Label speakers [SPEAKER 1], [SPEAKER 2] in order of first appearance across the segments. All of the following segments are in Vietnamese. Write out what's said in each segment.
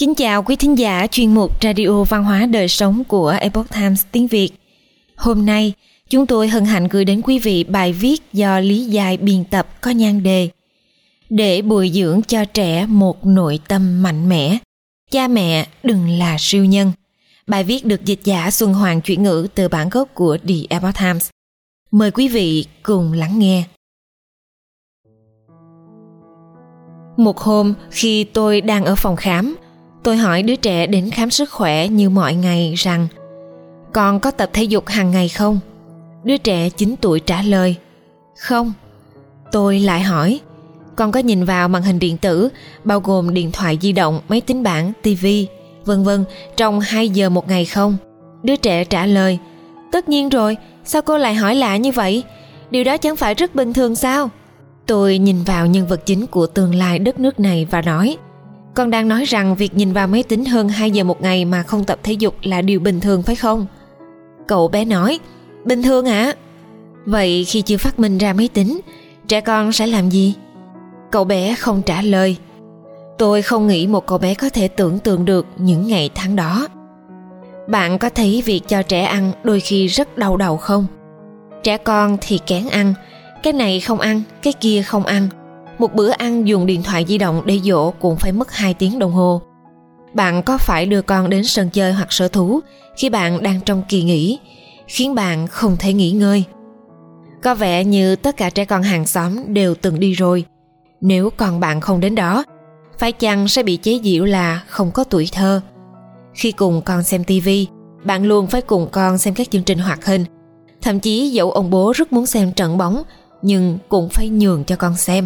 [SPEAKER 1] Kính chào quý thính giả chuyên mục Radio Văn hóa Đời Sống của Epoch Times tiếng Việt. Hôm nay, chúng tôi hân hạnh gửi đến quý vị bài viết do Lý Giai biên tập có nhan đề Để bồi dưỡng cho trẻ một nội tâm mạnh mẽ, cha mẹ đừng là siêu nhân. Bài viết được dịch giả Xuân Hoàng chuyển ngữ từ bản gốc của The Epoch Times. Mời quý vị cùng lắng nghe. Một hôm, khi tôi đang ở phòng khám, tôi hỏi đứa trẻ đến khám sức khỏe như mọi ngày rằng con có tập thể dục hàng ngày không? Đứa trẻ 9 tuổi trả lời không. Tôi lại hỏi con có nhìn vào màn hình điện tử bao gồm điện thoại di động, máy tính bảng, tivi, vân vân trong 2 giờ một ngày không? Đứa trẻ trả lời tất nhiên rồi, sao cô lại hỏi lạ như vậy? Điều đó chẳng phải rất bình thường sao? Tôi nhìn vào nhân vật chính của tương lai đất nước này và nói con đang nói rằng việc nhìn vào máy tính hơn 2 giờ một ngày mà không tập thể dục là điều bình thường phải không? Cậu bé nói bình thường ạ. Vậy khi chưa phát minh ra máy tính, trẻ con sẽ làm gì? Cậu bé không trả lời. Tôi không nghĩ một cậu bé có thể tưởng tượng được những ngày tháng đó. Bạn có thấy việc cho trẻ ăn đôi khi rất đau đầu không? Trẻ con thì kén ăn, cái này không ăn, cái kia không ăn. Một bữa ăn dùng điện thoại di động để dỗ cũng phải mất 2 tiếng đồng hồ. Bạn có phải đưa con đến sân chơi hoặc sở thú khi bạn đang trong kỳ nghỉ, khiến bạn không thể nghỉ ngơi? Có vẻ như tất cả trẻ con hàng xóm đều từng đi rồi. Nếu con bạn không đến đó, phải chăng sẽ bị chế giễu là không có tuổi thơ? Khi cùng con xem tivi, bạn luôn phải cùng con xem các chương trình hoạt hình. Thậm chí dẫu ông bố rất muốn xem trận bóng, nhưng cũng phải nhường cho con xem.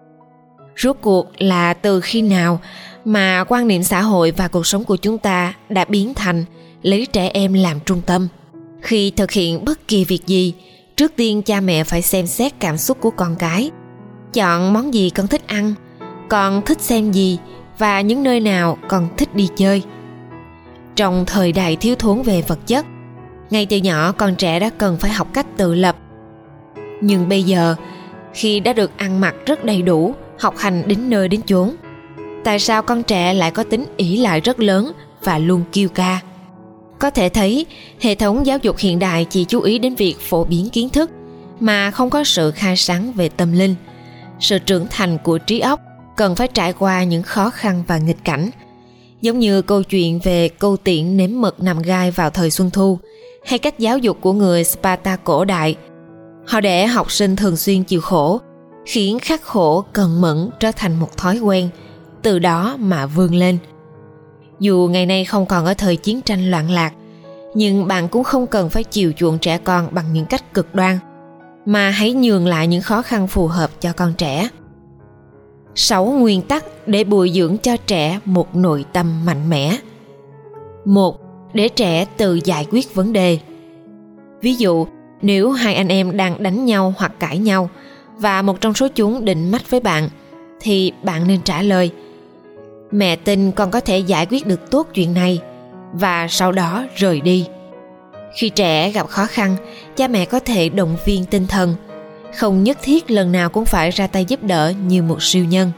[SPEAKER 1] Rốt cuộc là từ khi nào mà quan niệm xã hội và cuộc sống của chúng ta đã biến thành lấy trẻ em làm trung tâm? Khi thực hiện bất kỳ việc gì, trước tiên cha mẹ phải xem xét cảm xúc của con cái. Chọn món gì con thích ăn, con thích xem gì và những nơi nào con thích đi chơi. Trong thời đại thiếu thốn về vật chất, ngay từ nhỏ con trẻ đã cần phải học cách tự lập. Nhưng bây giờ, khi đã được ăn mặc rất đầy đủ, học hành đến nơi đến chốn, tại sao con trẻ lại có tính ỷ lại rất lớn và luôn kêu ca? Có thể thấy, hệ thống giáo dục hiện đại chỉ chú ý đến việc phổ biến kiến thức mà không có sự khai sáng về tâm linh. Sự trưởng thành của trí óc cần phải trải qua những khó khăn và nghịch cảnh. Giống như câu chuyện về câu tiễn nếm mật nằm gai vào thời Xuân Thu, hay cách giáo dục của người Sparta cổ đại. Họ để học sinh thường xuyên chịu khổ, khiến khắc khổ cần mẫn trở thành một thói quen, từ đó mà vươn lên. Dù ngày nay không còn ở thời chiến tranh loạn lạc, nhưng bạn cũng không cần phải chiều chuộng trẻ con bằng những cách cực đoan, mà hãy nhường lại những khó khăn phù hợp cho con trẻ. 6 nguyên tắc để bồi dưỡng cho trẻ một nội tâm mạnh mẽ. 1. Để trẻ tự giải quyết vấn đề. Ví dụ, nếu hai anh em đang đánh nhau hoặc cãi nhau và một trong số chúng định mách với bạn, thì bạn nên trả lời mẹ tin con có thể giải quyết được tốt chuyện này, và sau đó rời đi. Khi trẻ gặp khó khăn, cha mẹ có thể động viên tinh thần, không nhất thiết lần nào cũng phải ra tay giúp đỡ như một siêu nhân.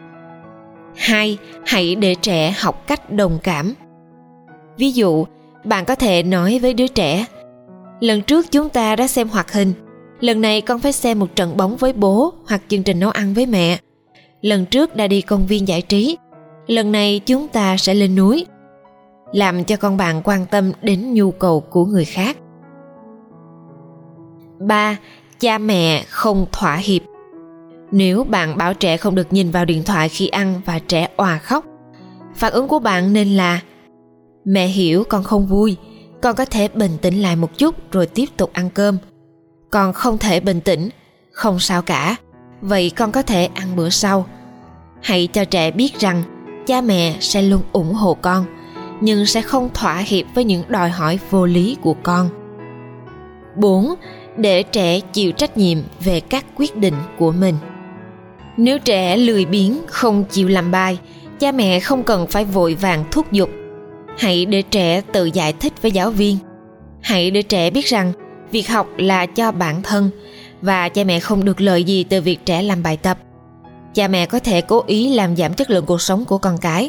[SPEAKER 1] 2. Hãy để trẻ học cách đồng cảm. Ví dụ, bạn có thể nói với đứa trẻ lần trước chúng ta đã xem hoạt hình, lần này con phải xem một trận bóng với bố hoặc chương trình nấu ăn với mẹ. Lần trước đã đi công viên giải trí, lần này chúng ta sẽ lên núi. Làm cho con bạn quan tâm đến nhu cầu của người khác. 3. Cha mẹ không thỏa hiệp. Nếu bạn bảo trẻ không được nhìn vào điện thoại khi ăn và trẻ òa khóc, phản ứng của bạn nên là mẹ hiểu con không vui, con có thể bình tĩnh lại một chút rồi tiếp tục ăn cơm. Con không thể bình tĩnh, không sao cả, vậy con có thể ăn bữa sau. Hãy cho trẻ biết rằng cha mẹ sẽ luôn ủng hộ con, nhưng sẽ không thỏa hiệp với những đòi hỏi vô lý của con. 4. Để trẻ chịu trách nhiệm về các quyết định của mình. Nếu trẻ lười biếng, không chịu làm bài, cha mẹ không cần phải vội vàng thúc giục. Hãy để trẻ tự giải thích với giáo viên. Hãy để trẻ biết rằng việc học là cho bản thân và cha mẹ không được lợi gì từ việc trẻ làm bài tập. Cha mẹ có thể cố ý làm giảm chất lượng cuộc sống của con cái,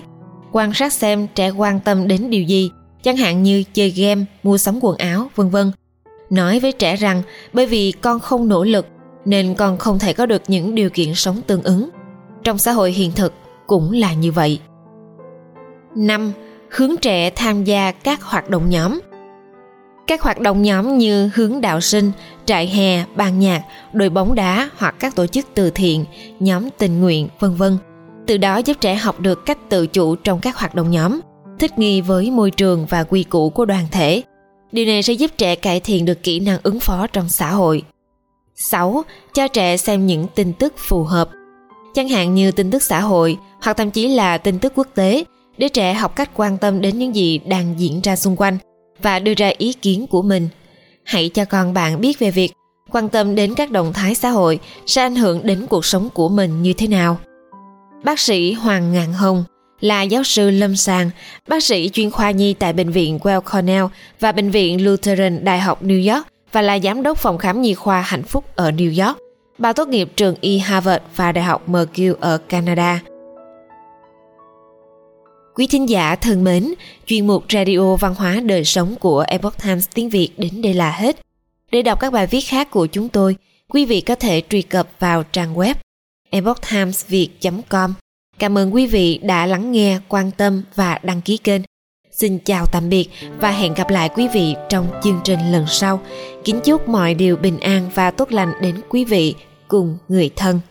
[SPEAKER 1] Quan sát xem trẻ quan tâm đến điều gì, chẳng hạn như chơi game, mua sắm quần áo, vân vân. Nói với trẻ rằng bởi vì con không nỗ lực nên con không thể có được những điều kiện sống tương ứng. Trong xã hội hiện thực cũng là như vậy. 5. Hướng trẻ tham gia các hoạt động nhóm. Các hoạt động nhóm như hướng đạo sinh, trại hè, ban nhạc, đội bóng đá hoặc các tổ chức từ thiện, nhóm tình nguyện, v.v. Từ đó giúp trẻ học được cách tự chủ trong các hoạt động nhóm, thích nghi với môi trường và quy củ của đoàn thể. Điều này sẽ giúp trẻ cải thiện được kỹ năng ứng phó trong xã hội. 6. Cho trẻ xem những tin tức phù hợp, chẳng hạn như tin tức xã hội hoặc thậm chí là tin tức quốc tế, để trẻ học cách quan tâm đến những gì đang diễn ra xung quanh và đưa ra ý kiến của mình. Hãy cho con bạn biết về việc quan tâm đến các động thái xã hội sẽ ảnh hưởng đến cuộc sống của mình như thế nào. Bác sĩ Hoàng Ngạn Hồng là giáo sư lâm sàng, bác sĩ chuyên khoa nhi tại Bệnh viện Weill Cornell và Bệnh viện Lutheran Đại học New York và là giám đốc phòng khám nhi khoa Hạnh Phúc ở New York. Bà tốt nghiệp trường y Harvard và Đại học McGill ở Canada. Quý thính giả thân mến, chuyên mục Radio Văn hóa Đời Sống của Epoch Times tiếng Việt đến đây là hết. Để đọc các bài viết khác của chúng tôi, quý vị có thể truy cập vào trang web epochtimesviet.com. Cảm ơn quý vị đã lắng nghe, quan tâm và đăng ký kênh. Xin chào tạm biệt và hẹn gặp lại quý vị trong chương trình lần sau. Kính chúc mọi điều bình an và tốt lành đến quý vị cùng người thân.